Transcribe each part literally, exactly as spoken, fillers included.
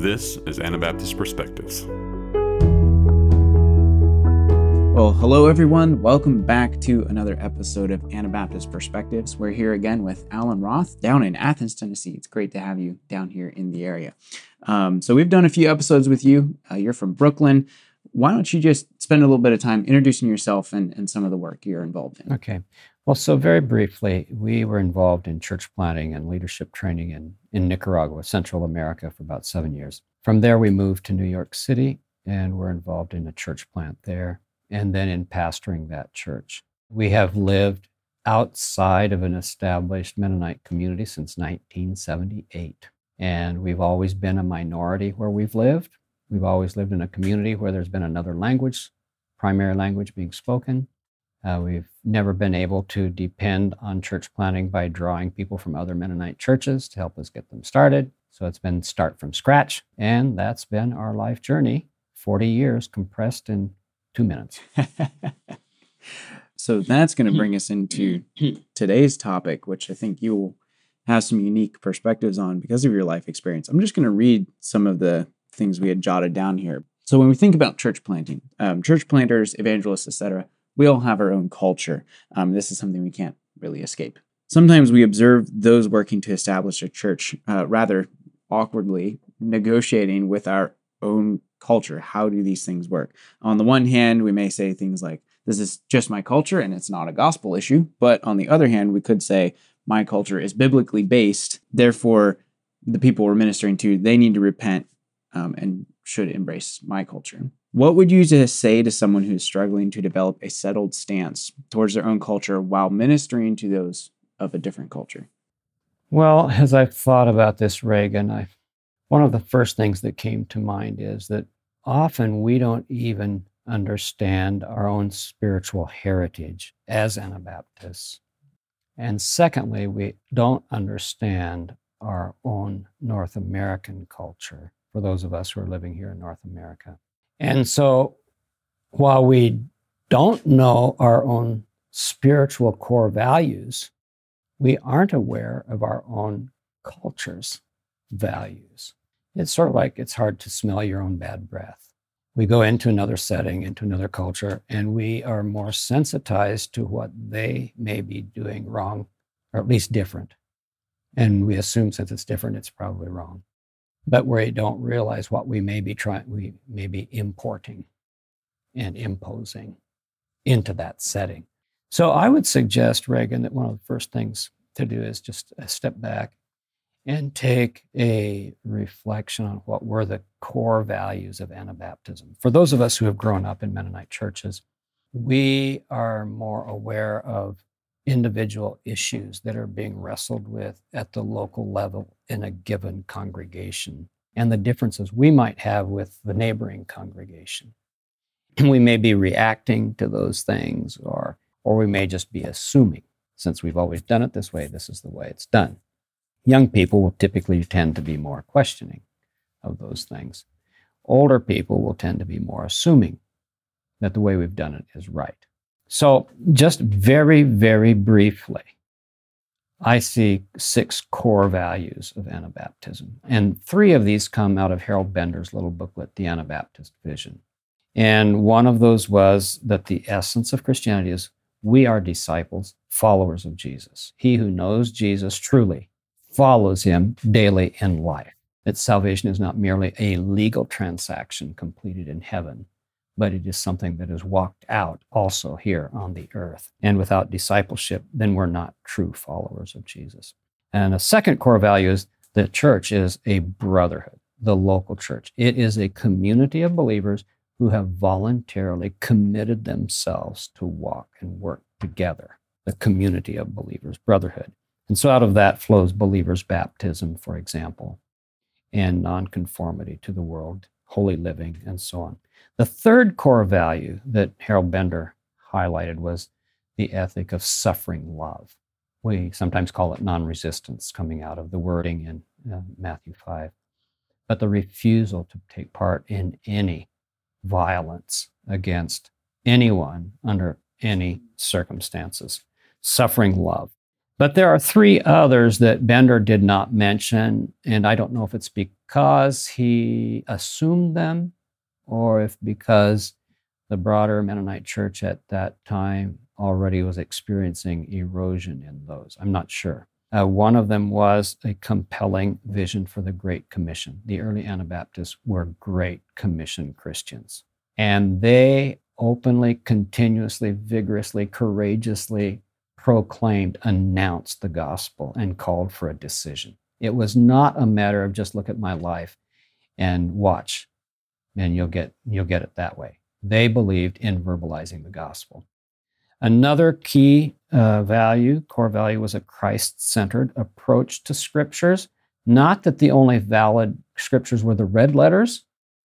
This is Anabaptist Perspectives. Well, hello everyone. Welcome back to another episode of Anabaptist Perspectives. We're here again with Alan Roth down in Athens, Tennessee. It's great to have you down here in the area. Um, so we've done a few episodes with you. Uh, you're from Brooklyn. Why don't you just spend a little bit of time introducing yourself and, and some of the work you're involved in? Okay. Well, so very briefly, we were involved in church planting and leadership training in, in Nicaragua, Central America, for about seven years. From there, we moved to New York City and were involved in a church plant there, and then in pastoring that church. We have lived outside of an established Mennonite community since nineteen seventy-eight, and we've always been a minority where we've lived. We've always lived in a community where there's been another language, primary language being spoken. Uh, we've never been able to depend on church planting by drawing people from other Mennonite churches to help us get them started. So it's been start from scratch, and that's been our life journey, forty years compressed in two minutes. So that's going to bring us into today's topic, which I think you will have some unique perspectives on because of your life experience. I'm just going to read some of the things we had jotted down here. So when we think about church planting, um, church planters, evangelists, et cetera, we all have our own culture. Um, this is something we can't really escape. Sometimes we observe those working to establish a church uh, rather awkwardly negotiating with our own culture. How do these things work? On the one hand, we may say things like, this is just my culture and it's not a gospel issue. But on the other hand, we could say, my culture is biblically based. Therefore, the people we're ministering to, they need to repent um, and should embrace my culture. What would you just say to someone who's struggling to develop a settled stance towards their own culture while ministering to those of a different culture? Well, as I've thought about this, Reagan, I, one of the first things that came to mind is that often we don't even understand our own spiritual heritage as Anabaptists. And secondly, we don't understand our own North American culture, for those of us who are living here in North America. And so while we don't know our own spiritual core values, we aren't aware of our own culture's values. It's sort of like it's hard to smell your own bad breath. We go into another setting, into another culture, and we are more sensitized to what they may be doing wrong, or at least different. And we assume since it's different, it's probably wrong. But we don't realize what we may be trying, we may be importing and imposing into that setting. So I would suggest, Reagan, that one of the first things to do is just step back and take a reflection on what were the core values of Anabaptism. For those of us who have grown up in Mennonite churches, we are more aware of individual issues that are being wrestled with at the local level in a given congregation and the differences we might have with the neighboring congregation. We may be reacting to those things, or, or we may just be assuming, since we've always done it this way, this is the way it's done. Young people will typically tend to be more questioning of those things. Older people will tend to be more assuming that the way we've done it is right. So just very, very briefly, I see six core values of Anabaptism. And three of these come out of Harold Bender's little booklet, The Anabaptist Vision. And one of those was that the essence of Christianity is we are disciples, followers of Jesus. He who knows Jesus truly follows him daily in life. That salvation is not merely a legal transaction completed in heaven, but it is something that is walked out also here on the earth. And without discipleship, then we're not true followers of Jesus. And a second core value is the church is a brotherhood, the local church. It is a community of believers who have voluntarily committed themselves to walk and work together, the community of believers, brotherhood. And so out of that flows believers' baptism, for example, and nonconformity to the world, holy living, and so on. The third core value that Harold Bender highlighted was the ethic of suffering love. We sometimes call it non-resistance, coming out of the wording in uh, Matthew five. But the refusal to take part in any violence against anyone under any circumstances. Suffering love. But there are three others that Bender did not mention, and I don't know if it's because he assumed them or if because the broader Mennonite church at that time already was experiencing erosion in those. I'm not sure. Uh, one of them was a compelling vision for the Great Commission. The early Anabaptists were Great Commission Christians, and they openly, continuously, vigorously, courageously proclaimed, announced the gospel, and called for a decision. It was not a matter of just look at my life and watch, and you'll get, you'll get it that way. They believed in verbalizing the gospel. Another key uh, value, core value, was a Christ-centered approach to scriptures. Not that the only valid scriptures were the red letters,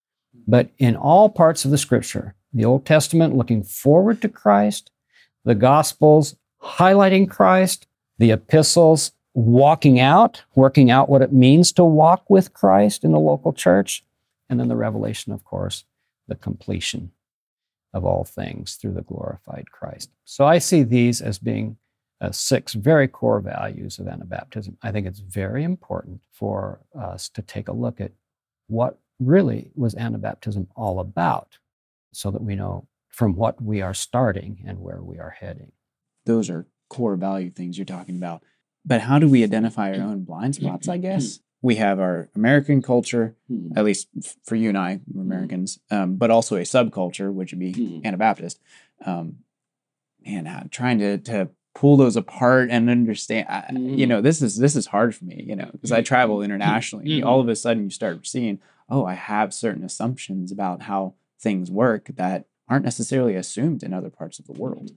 but in all parts of the scripture, the Old Testament looking forward to Christ, the Gospels highlighting Christ, the epistles walking out, working out what it means to walk with Christ in the local church, and then the revelation, of course, the completion of all things through the glorified Christ. So I see these as being uh, six very core values of Anabaptism. I think it's very important for us to take a look at what really was Anabaptism all about so that we know from what we are starting and where we are heading. Those are core value things you're talking about. But how do we identify our own blind spots, I guess? We have our American culture, at least for you and I, we're Americans, um, but also a subculture, which would be Anabaptist. Um, man, uh, trying to to pull those apart and understand, I, you know, this is this is hard for me, you know, because I travel internationally. All of a sudden you start seeing, oh, I have certain assumptions about how things work that aren't necessarily assumed in other parts of the world.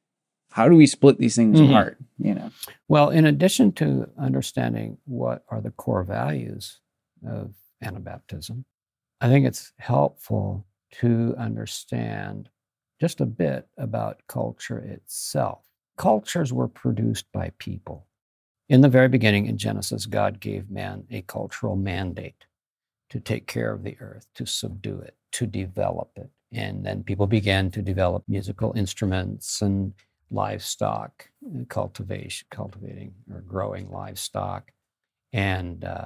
How do we split these things mm-hmm. apart, you know? Well, in addition to understanding what are the core values of Anabaptism, I think it's helpful to understand just a bit about culture itself. Cultures were produced by people. In the very beginning, in Genesis, God gave man a cultural mandate to take care of the earth, to subdue it, to develop it. And then people began to develop musical instruments and livestock cultivation, cultivating or growing livestock, and uh,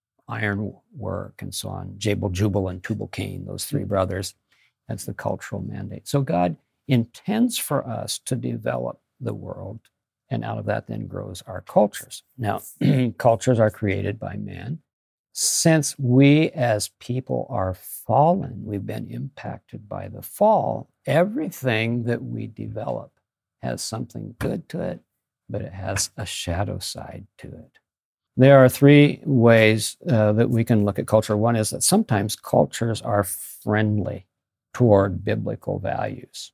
iron work and so on. Jabal, Jubal, and Tubal Cain, those three brothers, that's the cultural mandate. So God intends for us to develop the world, and out of that then grows our cultures. Now, cultures are created by man. Since we as people are fallen, we've been impacted by the fall, everything that we develop has something good to it, but it has a shadow side to it. There are three ways uh, that we can look at culture. One is that sometimes cultures are friendly toward biblical values,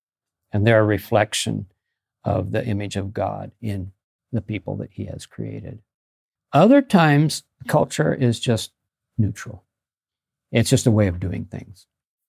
and they're a reflection of the image of God in the people that He has created. Other times, culture is just neutral. It's just a way of doing things.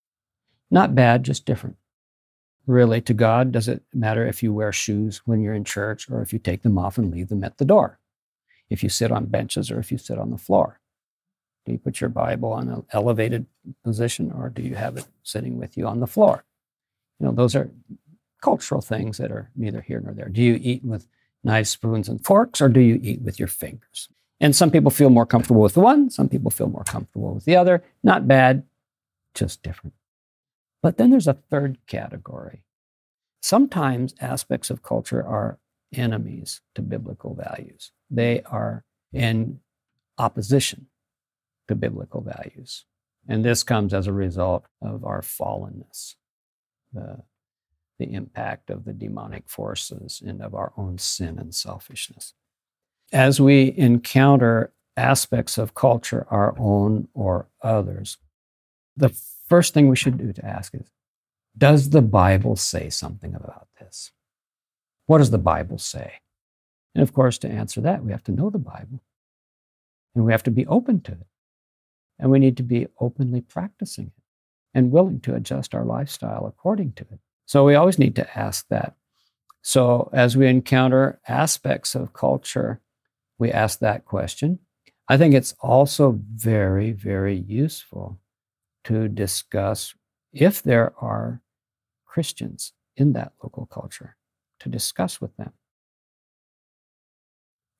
Not bad, just different. Really, to God, does it matter if you wear shoes when you're in church or if you take them off and leave them at the door? If you sit on benches or if you sit on the floor? Do you put your Bible on an elevated position or do you have it sitting with you on the floor? You know, those are cultural things that are neither here nor there. Do you eat with knives, spoons, and forks, or do you eat with your fingers? And some people feel more comfortable with the one, some people feel more comfortable with the other. Not bad, just different. But then there's a third category. Sometimes aspects of culture are enemies to biblical values. They are in opposition to biblical values. And this comes as a result of our fallenness, the, the impact of the demonic forces and of our own sin and selfishness. As we encounter aspects of culture, our own or others, the first thing we should do to ask is, does the Bible say something about this? What does the Bible say? And of course, to answer that, we have to know the Bible, and we have to be open to it. And we need to be openly practicing it and willing to adjust our lifestyle according to it. So we always need to ask that. So as we encounter aspects of culture, we ask that question. I think it's also very, very useful to discuss, if there are Christians in that local culture, to discuss with them.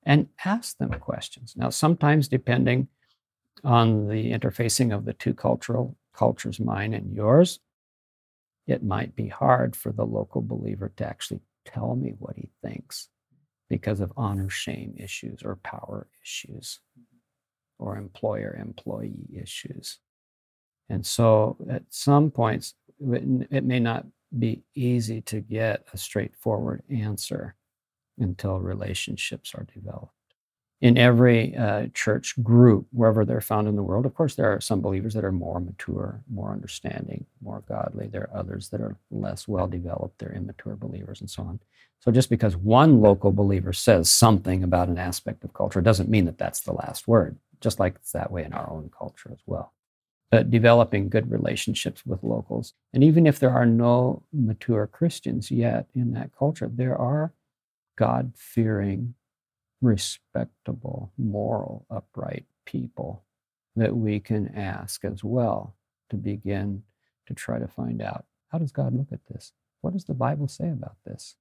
and ask them questions. Now, sometimes depending on the interfacing of the two cultural cultures, mine and yours, it might be hard for the local believer to actually tell me what he thinks because of honor shame issues or power issues or employer employee issues. And so at some points, it, it may not be easy to get a straightforward answer until relationships are developed. In every uh, church group, wherever they're found in the world, of course, there are some believers that are more mature, more understanding, more godly. There are others that are less well-developed. They're immature believers and so on. So just because one local believer says something about an aspect of culture doesn't mean that that's the last word, just like it's that way in our own culture as well. But developing good relationships with locals, and even if there are no mature Christians yet in that culture, there are God-fearing, respectable, moral, upright people that we can ask as well to begin to try to find out, how does God look at this? What does the Bible say about this?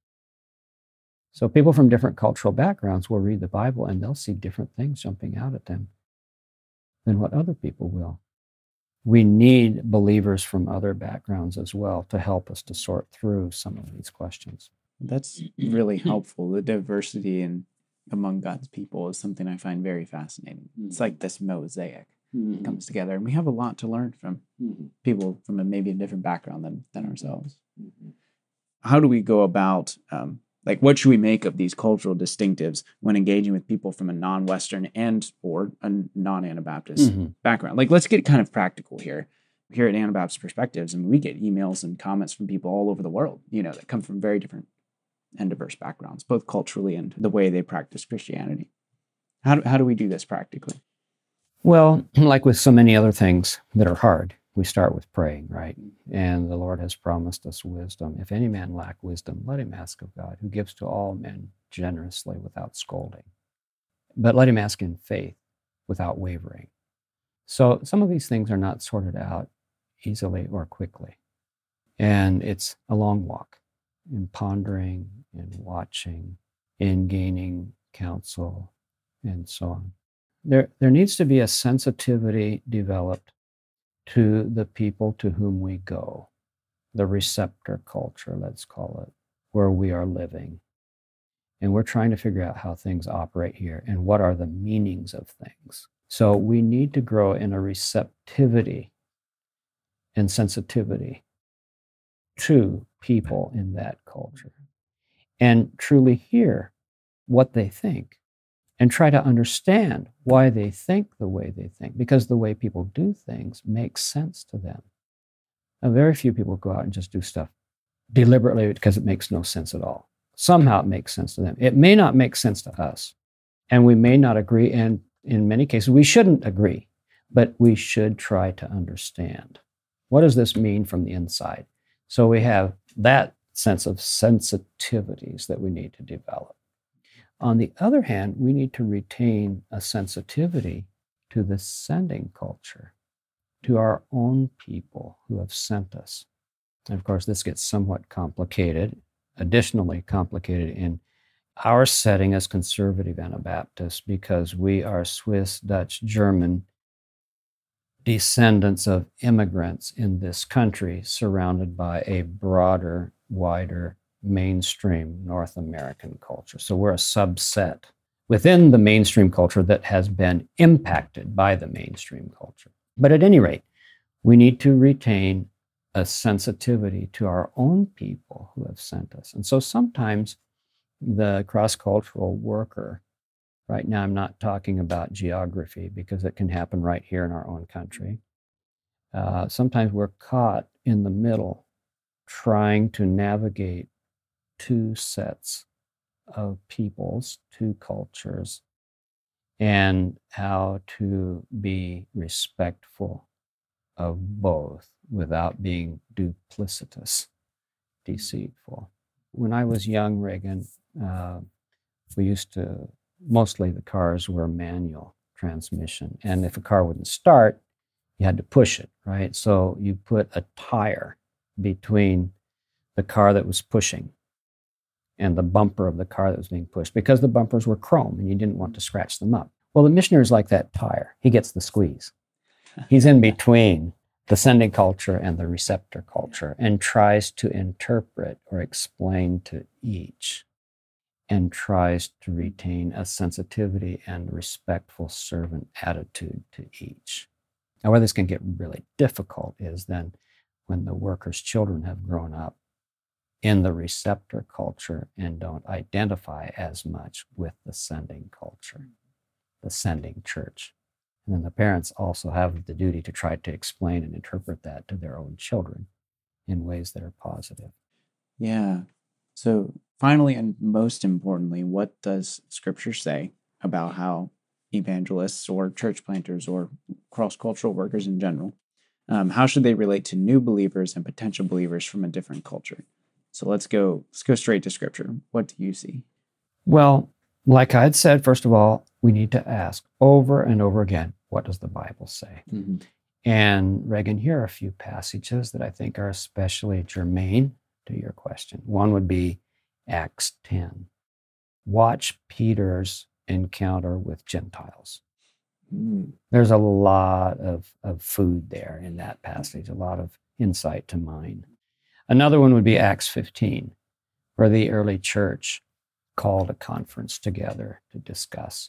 So people from different cultural backgrounds will read the Bible and they'll see different things jumping out at them than what other people will. We need believers from other backgrounds as well to help us to sort through some of these questions. That's really helpful. The diversity in among God's people is something I find very fascinating. Mm-hmm. It's like this mosaic mm-hmm. comes together, and we have a lot to learn from mm-hmm. people from a, maybe a different background than, than ourselves. Mm-hmm. How do we go about, um, like, what should we make of these cultural distinctives when engaging with people from a non-Western and or a non-Anabaptist mm-hmm. background? Like, let's get kind of practical here. Here at Anabaptist Perspectives, and we get emails and comments from people all over the world, you know, that come from very different and diverse backgrounds, both culturally and the way they practice Christianity. How do, how do we do this practically? Well, like with so many other things that are hard, we start with praying, right? And the Lord has promised us wisdom. If any man lack wisdom, let him ask of God, who gives to all men generously without scolding. But let him ask in faith without wavering. So some of these things are not sorted out easily or quickly. And it's a long walk in pondering, in watching, in gaining counsel, and so on. There, there needs to be a sensitivity developed to the people to whom we go, the receptor culture, let's call it, where we are living. And we're trying to figure out how things operate here and what are the meanings of things. So we need to grow in a receptivity and sensitivity to people in that culture and truly hear what they think and try to understand why they think the way they think, because the way people do things makes sense to them. Now, very few people go out and just do stuff deliberately because it makes no sense at all. Somehow it makes sense to them. It may not make sense to us, and we may not agree, and in many cases we shouldn't agree, but we should try to understand. What does this mean from the inside? So we have that sense of sensitivities that we need to develop. On the other hand, we need to retain a sensitivity to the sending culture, to our own people who have sent us. And of course, this gets somewhat complicated, additionally complicated in our setting as conservative Anabaptists, because we are Swiss, Dutch, German descendants of immigrants in this country, surrounded by a broader, wider, mainstream North American culture. So we're a subset within the mainstream culture that has been impacted by the mainstream culture. But at any rate, we need to retain a sensitivity to our own people who have sent us. And so sometimes the cross-cultural worker, right now I'm not talking about geography because it can happen right here in our own country. Uh, sometimes we're caught in the middle trying to navigate two sets of peoples, two cultures, and how to be respectful of both without being duplicitous, deceitful. When I was young, Reagan, uh, we used to, mostly the cars were manual transmission. And if a car wouldn't start, you had to push it, right? So you put a tire between the car that was pushing and the bumper of the car that was being pushed, because the bumpers were chrome and you didn't want to scratch them up. Well, the missionary is like that tire. He gets the squeeze. He's in between the sending culture and the receptor culture and tries to interpret or explain to each and tries to retain a sensitivity and respectful servant attitude to each. Now, where this can get really difficult is then when the workers' children have grown up in the receptor culture and don't identify as much with the sending culture, the sending church. And then the parents also have the duty to try to explain and interpret that to their own children in ways that are positive. Yeah. So finally, and most importantly, what does Scripture say about how evangelists or church planters or cross-cultural workers in general, um, how should they relate to new believers and potential believers from a different culture? So let's go, let's go straight to Scripture. What do you see? Well, like I had said, first of all, we need to ask over and over again, what does the Bible say? Mm-hmm. And Reagan, here are a few passages that I think are especially germane to your question. One would be Acts ten. Watch Peter's encounter with Gentiles. Mm. There's a lot of, of food there in that passage, a lot of insight to mine. Another one would be Acts fifteen, where the early church called a conference together to discuss,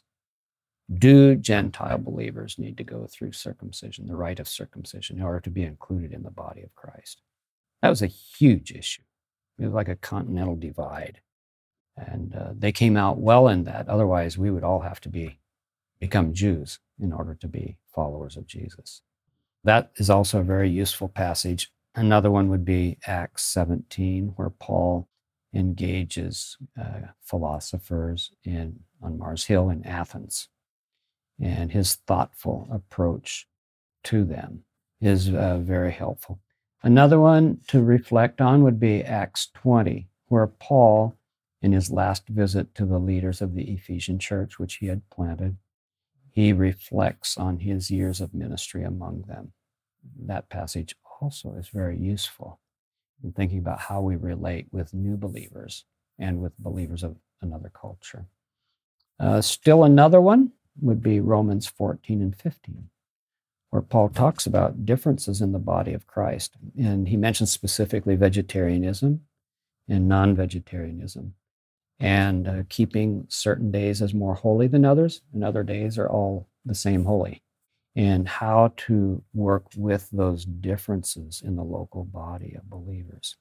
do Gentile believers need to go through circumcision, the rite of circumcision, in order to be included in the body of Christ? That was a huge issue. It was like a continental divide. And uh, they came out well in that. Otherwise, we would all have to be become Jews in order to be followers of Jesus. That is also a very useful passage. Another one would be Acts seventeen, where Paul engages uh, philosophers in on Mars Hill in Athens. And his thoughtful approach to them is uh, very helpful. Another one to reflect on would be Acts twenty, where Paul, in his last visit to the leaders of the Ephesian church, which he had planted, he reflects on his years of ministry among them. That passage also is very useful in thinking about how we relate with new believers and with believers of another culture. Uh, still another one would be Romans fourteen and fifteen, where Paul talks about differences in the body of Christ. And he mentions specifically vegetarianism and non-vegetarianism, and uh, keeping certain days as more holy than others, and other days are all the same holy, and how to work with those differences in the local body of believers.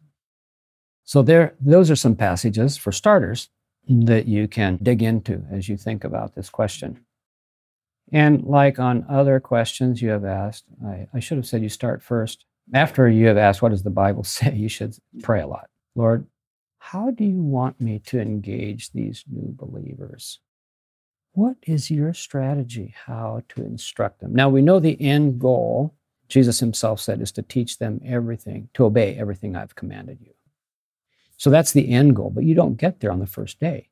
So there, those are some passages, for starters, that you can dig into as you think about this question. And like on other questions you have asked, I, I should have said you start first. After you have asked, what does the Bible say? You should pray a lot. Lord, how do you want me to engage these new believers? What is your strategy how to instruct them? Now, we know the end goal, Jesus himself said, is to teach them everything, to obey everything I've commanded you. So that's the end goal, but you don't get there on the first day.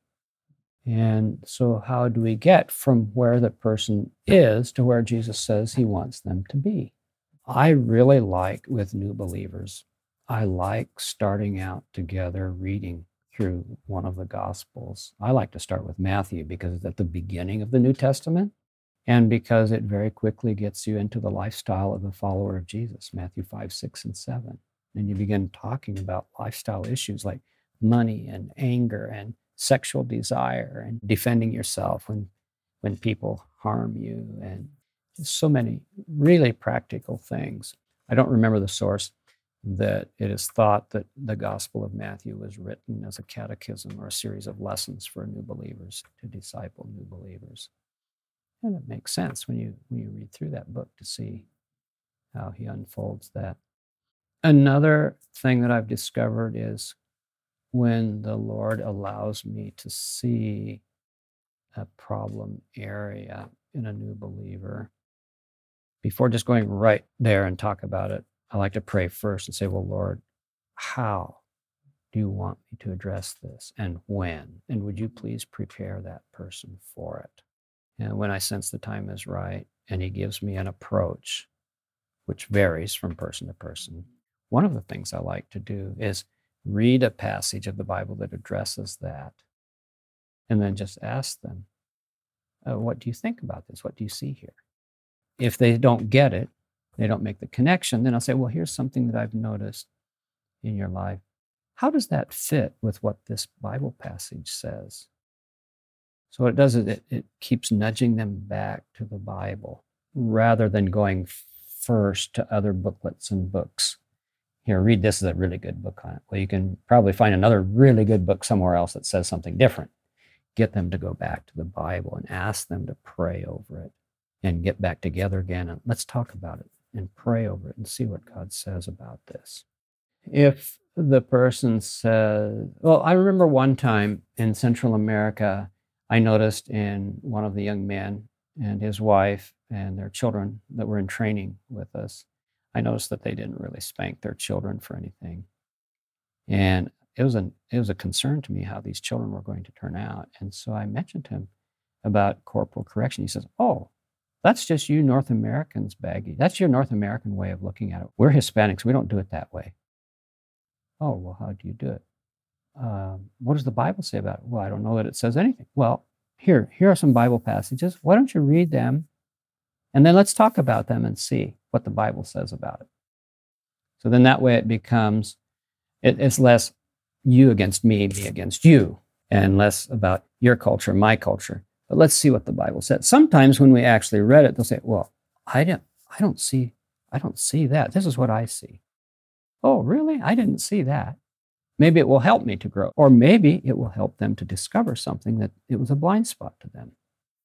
And so how do we get from where the person is to where Jesus says he wants them to be? I really like, with new believers, I like starting out together reading through one of the Gospels. I like to start with Matthew because it's at the beginning of the New Testament and because it very quickly gets you into the lifestyle of a follower of Jesus, Matthew five, six, and seven. And you begin talking about lifestyle issues like money and anger and sexual desire and defending yourself when, when people harm you, and just so many really practical things. I don't remember the source, that it is thought that the Gospel of Matthew was written as a catechism or a series of lessons for new believers to disciple new believers. And it makes sense when you when you read through that book to see how he unfolds that. Another thing that I've discovered is when the Lord allows me to see a problem area in a new believer, before just going right there and talk about it, I like to pray first and say, well, Lord, how do you want me to address this, and when? And would you please prepare that person for it? And when I sense the time is right and he gives me an approach, which varies from person to person, one of the things I like to do is read a passage of the Bible that addresses that, and then just ask them, oh, what do you think about this? What do you see here? If they don't get it, they don't make the connection, then I'll say, well, here's something that I've noticed in your life. How does that fit with what this Bible passage says? So what it does is it, it keeps nudging them back to the Bible rather than going first to other booklets and books. Here, read this is a really good book on it. Well, you can probably find another really good book somewhere else that says something different. Get them to go back to the Bible and ask them to pray over it and get back together again and let's talk about it and pray over it and see what God says about this. If the person says, well, I remember one time in Central America, I noticed in one of the young men and his wife and their children that were in training with us, I noticed that they didn't really spank their children for anything. And it was a, it was a concern to me how these children were going to turn out. And so I mentioned to him about corporal correction. He says, oh, that's just you North Americans, Baggy. That's your North American way of looking at it. We're Hispanics. We don't do it that way. Oh, well, how do you do it? Um, what does the Bible say about it? Well, I don't know that it says anything. Well, here, here are some Bible passages. Why don't you read them? And then let's talk about them and see what the Bible says about it. So then that way it becomes, it, it's less you against me, me against you, and less about your culture, my culture. But let's see what the Bible says. Sometimes when we actually read it, they'll say, well, I don't, I don't see, I don't see that. This is what I see. Oh, really? I didn't see that. Maybe it will help me to grow. Or maybe it will help them to discover something that it was a blind spot to them.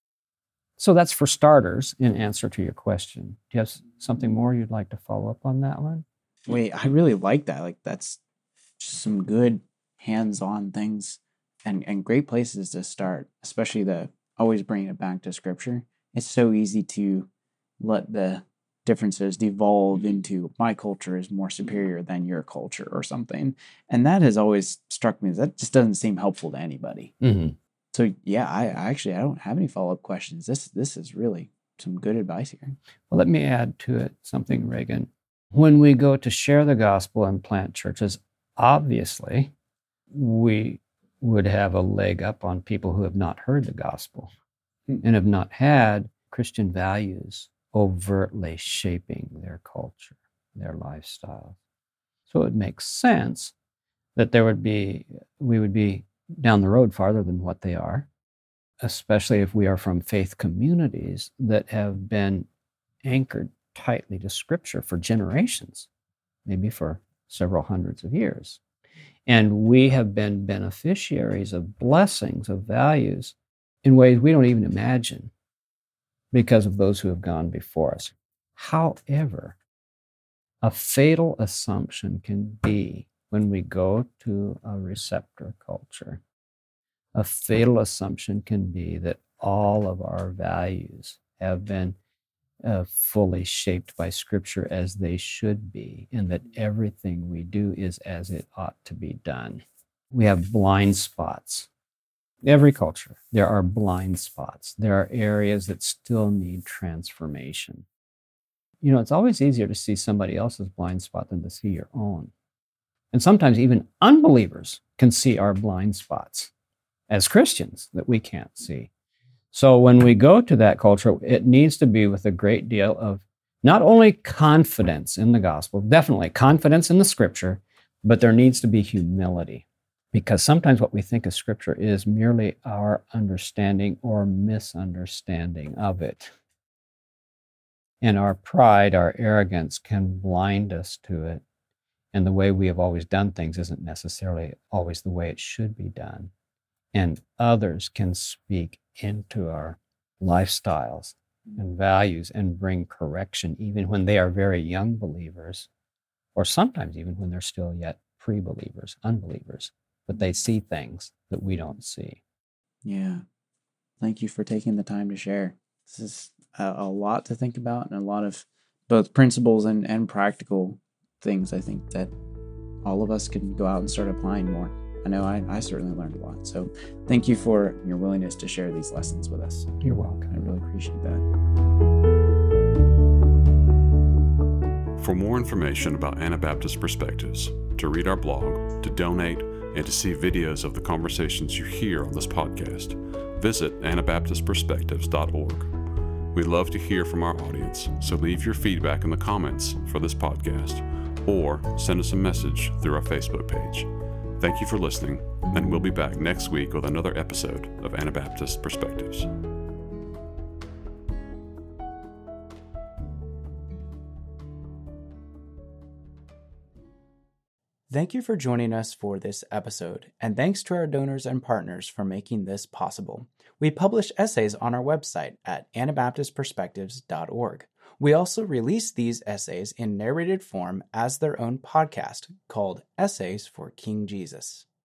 So that's for starters in answer to your question. Do you have something more you'd like to follow up on that one? Wait, I really like that. Like that's just some good hands-on things and, and great places to start, especially the always bringing it back to scripture. It's so easy to let the differences devolve into my culture is more superior than your culture or something. And that has always struck me. That just doesn't seem helpful to anybody. Mm-hmm. So yeah, I, I actually, I don't have any follow-up questions. This, this is really some good advice here. Well, let me add to it something, Reagan. When we go to share the gospel and plant churches, obviously we would have a leg up on people who have not heard the gospel mm. and have not had Christian values overtly shaping their culture, their lifestyle. So it makes sense that there would be, we would be down the road farther than what they are, especially if we are from faith communities that have been anchored tightly to Scripture for generations, maybe for several hundreds of years. And we have been beneficiaries of blessings, of values, in ways we don't even imagine because of those who have gone before us. However, a fatal assumption can be when we go to a receptor culture, a fatal assumption can be that all of our values have been uh, fully shaped by Scripture as they should be, and that everything we do is as it ought to be done. We have blind spots. Every culture, there are blind spots. There are areas that still need transformation. You know, it's always easier to see somebody else's blind spot than to see your own. And sometimes even unbelievers can see our blind spots as Christians that we can't see. So when we go to that culture, it needs to be with a great deal of not only confidence in the gospel, definitely confidence in the Scripture, but there needs to be humility. Because sometimes what we think of Scripture is merely our understanding or misunderstanding of it. And our pride, our arrogance can blind us to it. And the way we have always done things isn't necessarily always the way it should be done. And others can speak into our lifestyles and values and bring correction even when they are very young believers, or sometimes even when they're still yet pre-believers, unbelievers, but they see things that we don't see. Yeah. Thank you for taking the time to share. This is a, a lot to think about and a lot of both principles and, and practical things I think that all of us can go out and start applying more. I know I, I certainly learned a lot. So thank you for your willingness to share these lessons with us. You're welcome. I really appreciate that. For more information about Anabaptist Perspectives, to read our blog, to donate, and to see videos of the conversations you hear on this podcast, visit anabaptist perspectives dot org. We love to hear from our audience, so leave your feedback in the comments for this podcast or send us a message through our Facebook page. Thank you for listening, and we'll be back next week with another episode of Anabaptist Perspectives. Thank you for joining us for this episode, and thanks to our donors and partners for making this possible. We publish essays on our website at anabaptist perspectives dot org. We also release these essays in narrated form as their own podcast called Essays for King Jesus.